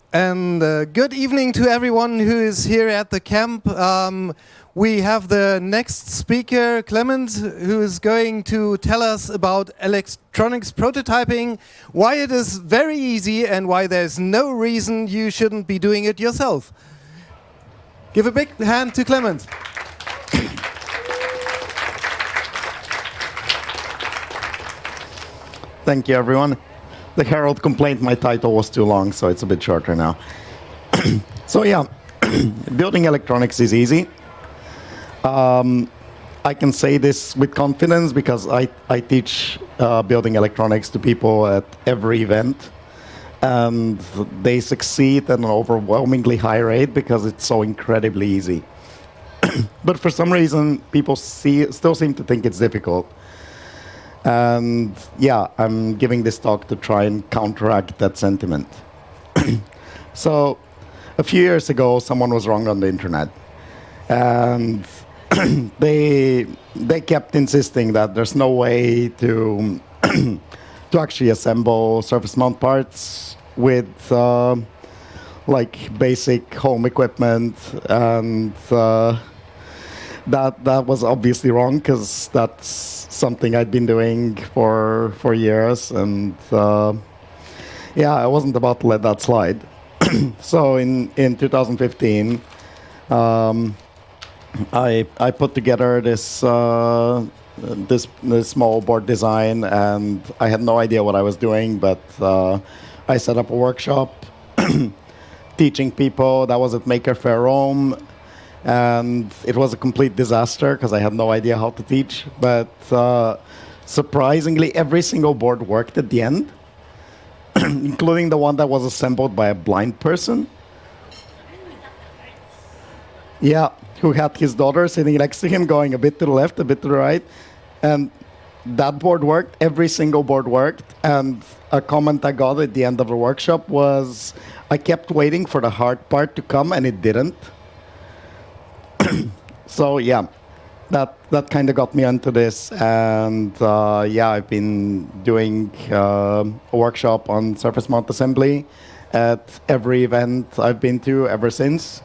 And good evening to everyone who is here at the camp. We have the next speaker, Clement, who is going to tell us about electronics prototyping, why it is very easy and why there's no reason you shouldn't be doing it yourself. Give a big hand to Clement. Thank you, everyone. The Herald complained my title was too long, so it's a bit shorter now. So yeah, building electronics is easy. I can say this with confidence because I teach building electronics to people at every event. And they succeed at an overwhelmingly high rate because it's so incredibly easy. But for some reason, people still seem to think it's difficult. And yeah, I'm giving this talk to try and counteract that sentiment. So a few years ago, someone was wrong on the internet. And they kept insisting that there's no way to to actually assemble surface mount parts with like basic home equipment, and that was obviously wrong because that's something I'd been doing for years, and yeah, I wasn't about to let that slide. So in 2015, I put together this small board design, and I had no idea what I was doing, but I set up a workshop teaching people. That was at Maker Faire Rome, and it was a complete disaster because I had no idea how to teach. But surprisingly, every single board worked at the end, including the one that was assembled by a blind person. Yeah, who had his daughter sitting next to him, going a bit to the left, a bit to the right. And that board worked. Every single board worked. And a comment I got at the end of the workshop was, I kept waiting for the hard part to come, and it didn't. So yeah, that kind of got me onto this. And yeah, I've been doing a workshop on surface mount assembly at every event I've been to ever since.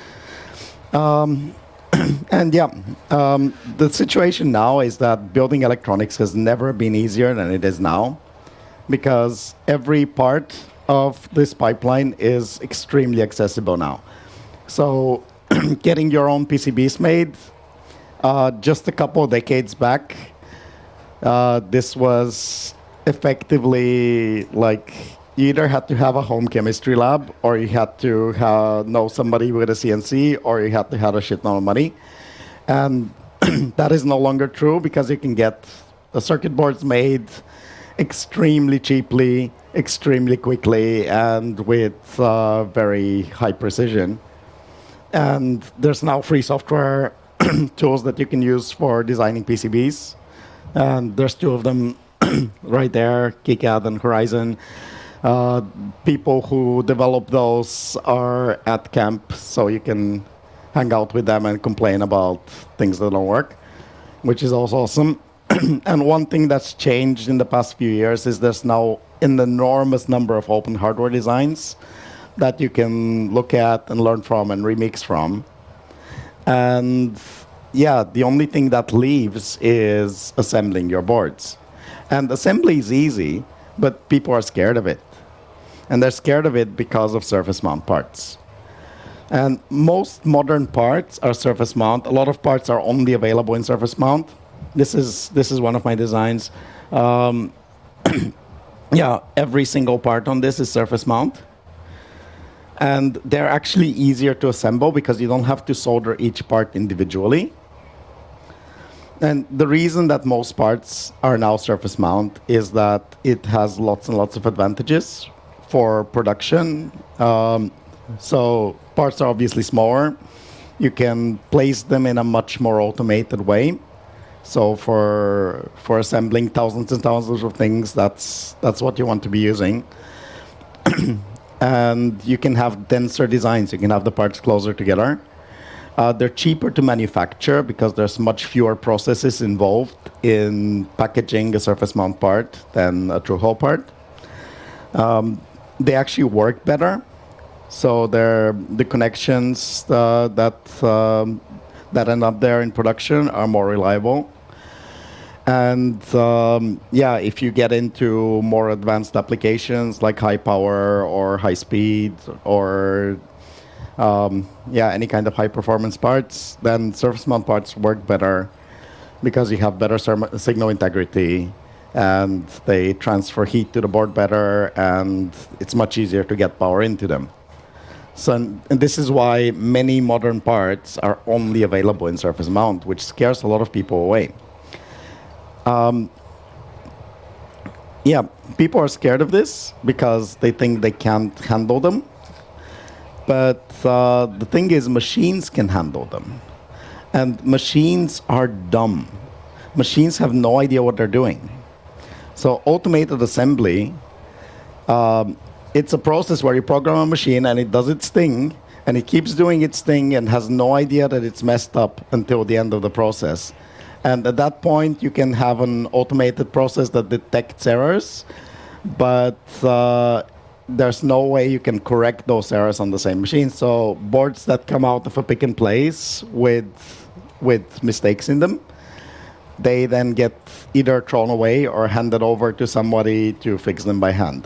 And yeah, the situation now is that building electronics has never been easier than it is now, because every part of this pipeline is extremely accessible now. So getting your own PCBs made, just a couple of decades back, this was effectively like, you either had to have a home chemistry lab, or you had to know somebody with a CNC, or you had to have a shit ton of money. And that is no longer true, because you can get the circuit boards made extremely cheaply, extremely quickly, and with very high precision. And there's now free software tools that you can use for designing PCBs. And there's two of them right there, KiCad and Horizon. People who develop those are at camp, so you can hang out with them and complain about things that don't work, which is also awesome. And one thing that's changed in the past few years is there's now an enormous number of open hardware designs that you can look at and learn from and remix from. And yeah, the only thing that leaves is assembling your boards. And assembly is easy, but people are scared of it. And they're scared of it because of surface mount parts. And most modern parts are surface mount. A lot of parts are only available in surface mount. This is one of my designs. Yeah, every single part on this is surface mount. And they're actually easier to assemble because you don't have to solder each part individually. And the reason that most parts are now surface mount is that it has lots and lots of advantages for production. So parts are obviously smaller. You can place them in a much more automated way. So for assembling thousands and thousands of things, that's what you want to be using. And you can have denser designs. You can have the parts closer together. They're cheaper to manufacture because there's much fewer processes involved in packaging a surface mount part than a through hole part. They actually work better. So the connections that end up there in production are more reliable. And yeah, if you get into more advanced applications like high power or high speed or yeah, any kind of high performance parts, then surface mount parts work better because you have better signal integrity and they transfer heat to the board better and it's much easier to get power into them. So, and this is why many modern parts are only available in surface mount, which scares a lot of people away. Yeah, people are scared of this because they think they can't handle them. But the thing is, machines can handle them. And machines are dumb. Machines have no idea what they're doing. So automated assembly, it's a process where you program a machine and it does its thing, and it keeps doing its thing and has no idea that it's messed up until the end of the process. And at that point, you can have an automated process that detects errors, but there's no way you can correct those errors on the same machine. So boards that come out of a pick and place with mistakes in them, they then get either thrown away or handed over to somebody to fix them by hand.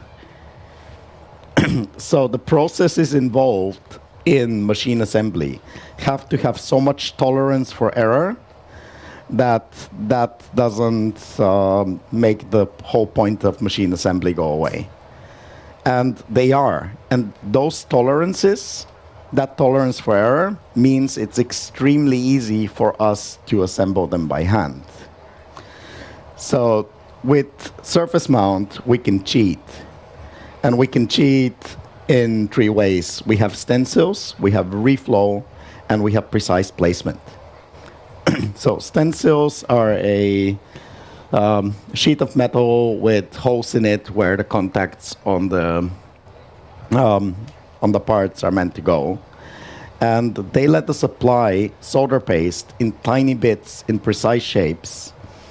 So the processes involved in machine assembly have to have so much tolerance for error that doesn't make the whole point of machine assembly go away. And they are. And those tolerances, that tolerance for error, means it's extremely easy for us to assemble them by hand. So with surface mount, we can cheat. And we can cheat in 3 ways. We have stencils, we have reflow, and we have precise placement. So stencils are a sheet of metal with holes in it where the contacts on the parts are meant to go. And they let us apply solder paste in tiny bits in precise shapes.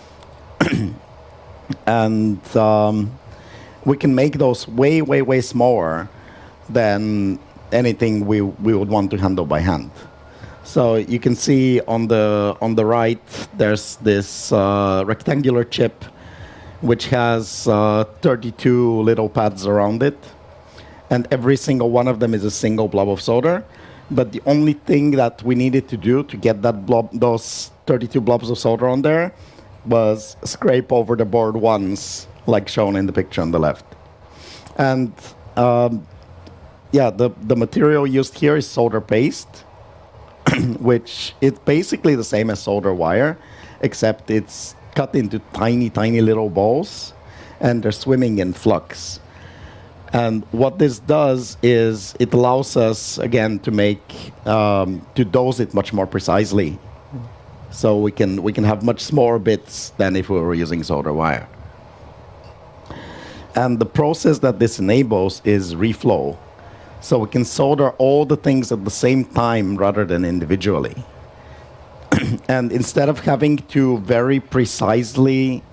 And we can make those way, way, way smaller than anything we would want to handle by hand. So you can see on the right, there's this rectangular chip which has 32 little pads around it. And every single one of them is a single blob of solder. But the only thing that we needed to do to get that those 32 blobs of solder on there was scrape over the board once, like shown in the picture on the left. And yeah, the material used here is solder paste, which is basically the same as solder wire, except it's cut into tiny, tiny little balls, and they're swimming in flux. And what this does is it allows us, again, to make, to dose it much more precisely. So we can have much smaller bits than if we were using solder wire. And the process that this enables is reflow. So we can solder all the things at the same time rather than individually. And instead of having to very precisely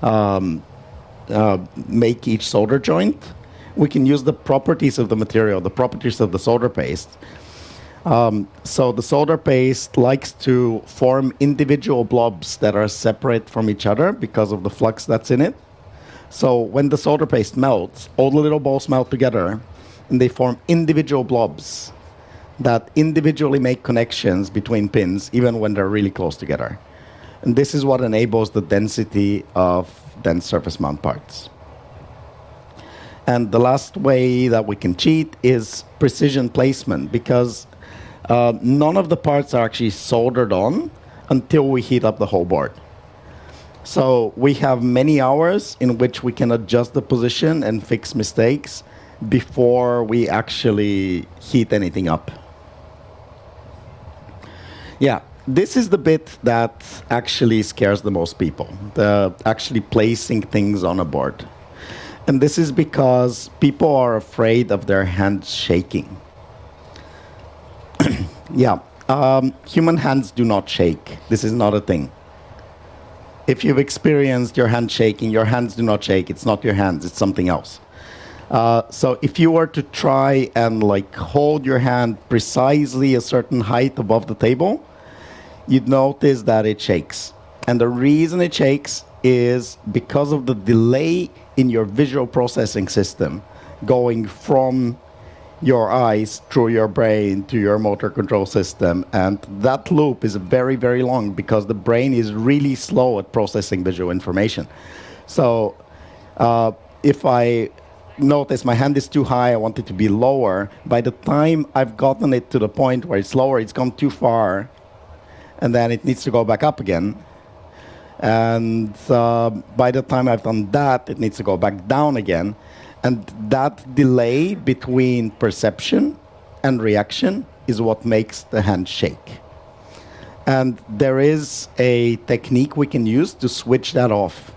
make each solder joint, we can use the properties of the material, the properties of the solder paste. So the solder paste likes to form individual blobs that are separate from each other because of the flux that's in it. So when the solder paste melts, all the little balls melt together, and they form individual blobs that individually make connections between pins, even when they're really close together. And this is what enables the density of dense surface mount parts. And the last way that we can cheat is precision placement, because none of the parts are actually soldered on until we heat up the whole board. So we have many hours in which we can adjust the position and fix mistakes before we actually heat anything up. Yeah, this is the bit that actually scares the most people, the actually placing things on a board. And this is because people are afraid of their hands shaking. Yeah, human hands do not shake. This is not a thing. If you've experienced your hand shaking, your hands do not shake. It's not your hands, it's something else. So if you were to try and like hold your hand precisely a certain height above the table, you'd notice that it shakes. And the reason it shakes is because of the delay in your visual processing system going from your eyes through your brain to your motor control system. And that loop is very, very long because the brain is really slow at processing visual information. So if I notice my hand is too high, I want it to be lower, by the time I've gotten it to the point where it's lower, it's gone too far, and then it needs to go back up again. And by the time I've done that, it needs to go back down again. And that delay between perception and reaction is what makes the hand shake. And there is a technique we can use to switch that off.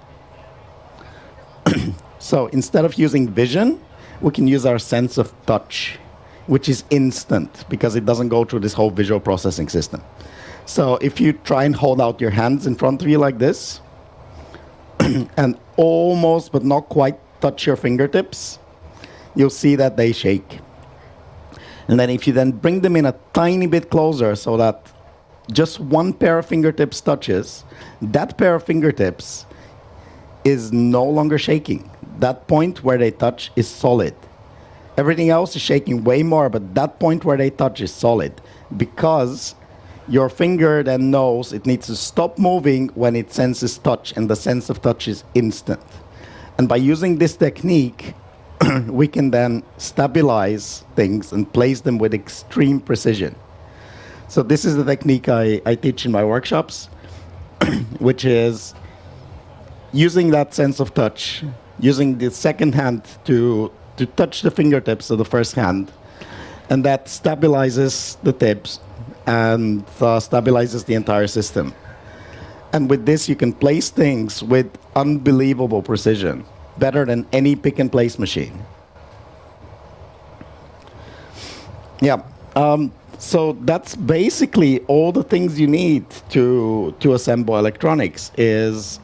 So instead of using vision, we can use our sense of touch, which is instant because it doesn't go through this whole visual processing system. So if you try and hold out your hands in front of you like this, and almost but not quite touch your fingertips, you'll see that they shake. And then if you then bring them in a tiny bit closer so that just one pair of fingertips touches, that pair of fingertips is no longer shaking. That point where they touch is solid. Everything else is shaking way more, but that point where they touch is solid because your finger then knows it needs to stop moving when it senses touch, and the sense of touch is instant. And by using this technique, we can then stabilize things and place them with extreme precision. So this is the technique I teach in my workshops, which is using that sense of touch, using the second hand to touch the fingertips of the first hand, and that stabilizes the tips and stabilizes the entire system. And with this, you can place things with unbelievable precision, better than any pick-and-place machine. Yeah, so that's basically all the things you need to assemble electronics is,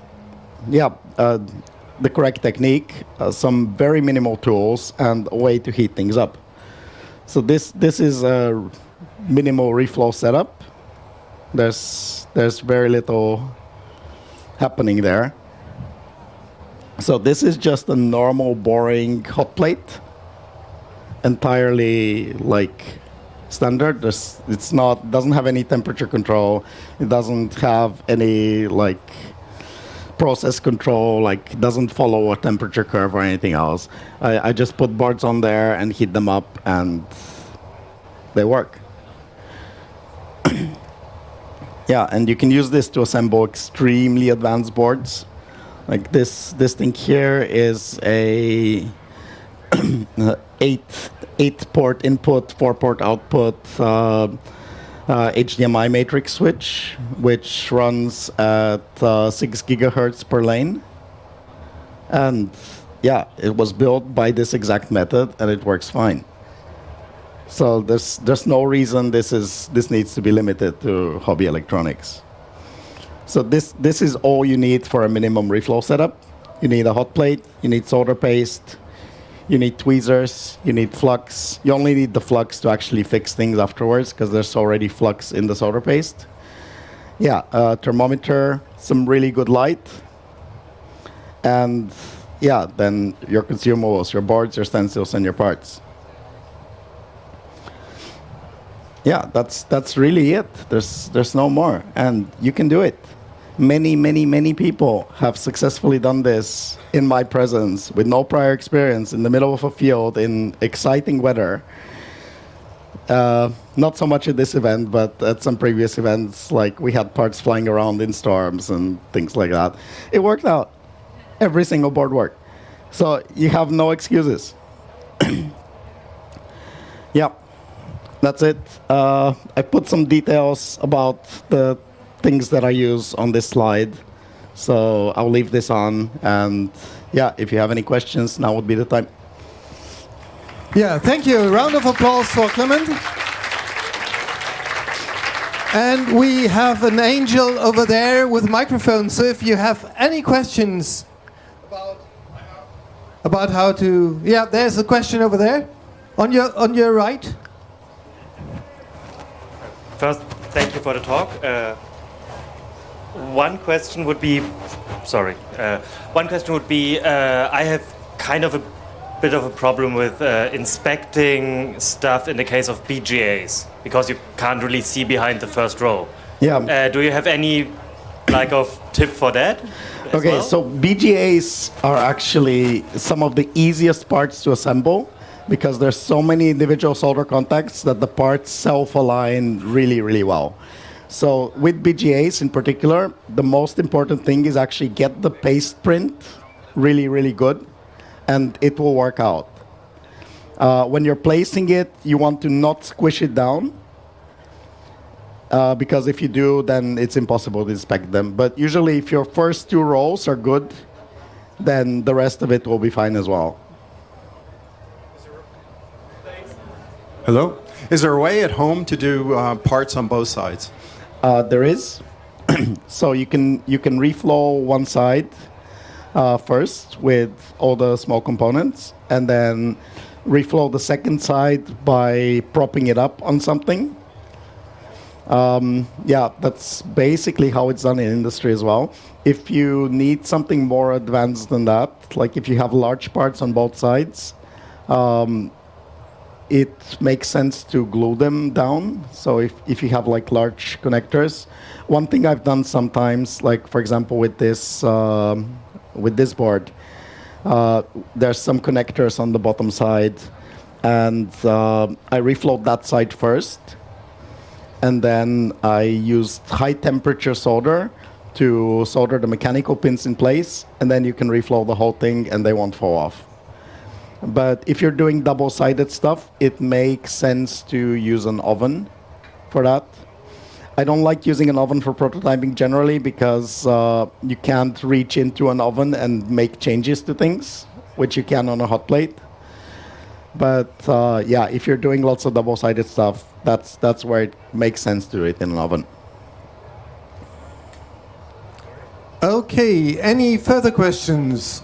the correct technique, some very minimal tools, and a way to heat things up. So this is a minimal reflow setup. There's very little happening there. So this is just a normal, boring hot plate, entirely like standard. Doesn't have any temperature control. It doesn't have any like process control. Like doesn't follow a temperature curve or anything else. I just put boards on there and heat them up, and they work. Yeah, and you can use this to assemble extremely advanced boards. Like this thing here is a 8-port input, 4-port output HDMI matrix switch, which runs at 6 gigahertz per lane. And yeah, it was built by this exact method, and it works fine. So there's no reason this needs to be limited to hobby electronics. So this is all you need for a minimum reflow setup. You need a hot plate, you need solder paste, you need tweezers, you need flux. You only need the flux to actually fix things afterwards because there's already flux in the solder paste. Yeah, a thermometer, some really good light, and yeah, then your consumables, your boards, your stencils, and your parts. Yeah, that's really it. There's no more, and you can do it. Many people have successfully done this in my presence with no prior experience in the middle of a field in exciting weather. Not so much at this event, but at some previous events, like we had parts flying around in storms and things like that. It worked out. Every single board worked. So you have no excuses. Yeah. That's it. I put some details about the things that I use on this slide. So I'll leave this on. And yeah, if you have any questions, now would be the time. Yeah, thank you. A round of applause for Clement. And we have an angel over there with a microphone. So if you have any questions about how to. Yeah, there's a question over there, on your right. First, thank you for the talk. One question would be, sorry. One question would be, I have kind of a bit of a problem with inspecting stuff in the case of BGAs because you can't really see behind the first row. Yeah. Do you have any tip for that? Okay, well? so BGAs are actually some of the easiest parts to assemble because there's so many individual solder contacts that the parts self-align really, really well. So with BGAs in particular, the most important thing is actually get the paste print really, really good, and it will work out. When you're placing it, you want to not squish it down, because if you do, then it's impossible to inspect them. But usually if your first two rows are good, then the rest of it will be fine as well. Hello? Is there a way at home to do parts on both sides? There is. So you can reflow one side first with all the small components, and then reflow the second side by propping it up on something. Yeah, that's basically how it's done in industry as well. If you need something more advanced than that, like if you have large parts on both sides, it makes sense to glue them down. So if you have like large connectors, one thing I've done sometimes, like for example with this board, there's some connectors on the bottom side, and I reflowed that side first, and then I used high temperature solder to solder the mechanical pins in place, and then you can reflow the whole thing and they won't fall off. But if you're doing double-sided stuff, it makes sense to use an oven for that. I don't like using an oven for prototyping generally because you can't reach into an oven and make changes to things, which you can on a hot plate. But yeah, if you're doing lots of double-sided stuff, that's where it makes sense to do it in an oven. Okay, any further questions?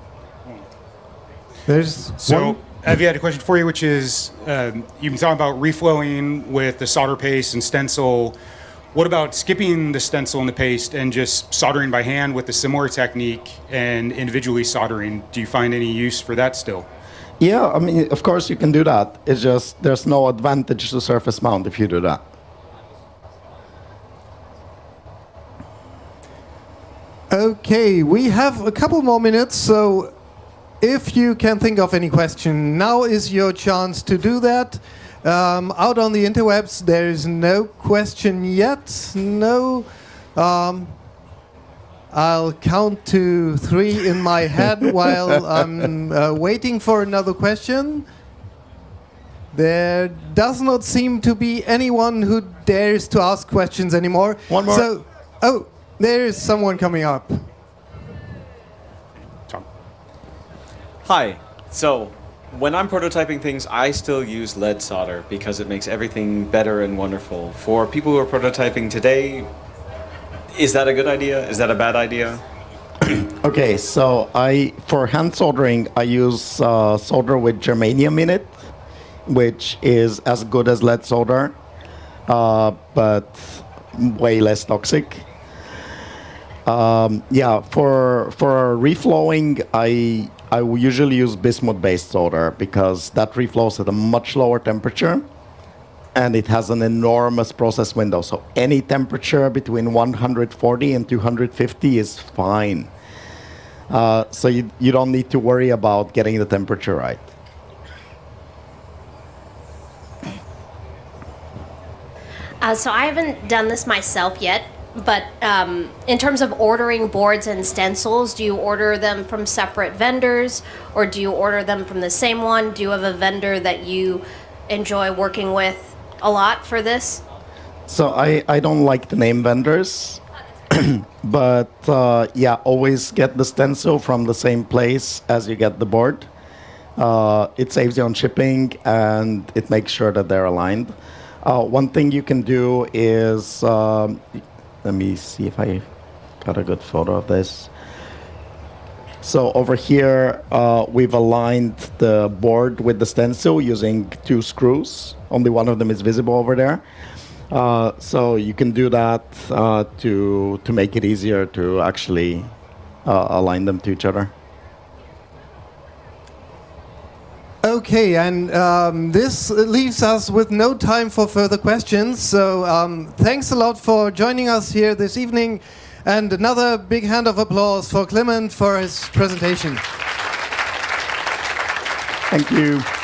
There's So one. I've had a question for you, which is, you've been talking about reflowing with the solder paste and stencil. What about skipping the stencil and the paste and just soldering by hand with a similar technique and individually soldering? Do you find any use for that still? Yeah, I mean, of course you can do that. It's just there's no advantage to surface mount if you do that. Okay, we have a couple more minutes, so if you can think of any question, now is your chance to do that. Out on the interwebs, there is no question yet. No. I'll count to 3 in my head while I'm waiting for another question. There does not seem to be anyone who dares to ask questions anymore. One more. So, oh, there is someone coming up. Tom. Hi. So, when I'm prototyping things, I still use lead solder because it makes everything better and wonderful. For people who are prototyping today, is that a good idea? Is that a bad idea? Okay, so for hand soldering, I use solder with germanium in it, which is as good as lead solder, but way less toxic. Yeah, for reflowing, I will usually use bismuth-based solder because that reflows at a much lower temperature, and it has an enormous process window. So any temperature between 140 and 250 is fine. So you don't need to worry about getting the temperature right. So I haven't done this myself yet, but in terms of ordering boards and stencils, do you order them from separate vendors, or do you order them from the same one? Do you have a vendor that you enjoy working with a lot for this? So I don't like to name vendors, but yeah, always get the stencil from the same place as you get the board. It saves you on shipping, and it makes sure that they're aligned. One thing you can do is, let me see if I got a good photo of this. So over here, we've aligned the board with the stencil using 2 screws. Only one of them is visible over there. So you can do that to make it easier to actually align them to each other. Okay, and this leaves us with no time for further questions. So thanks a lot for joining us here this evening. And another big hand of applause for Clement for his presentation. Thank you.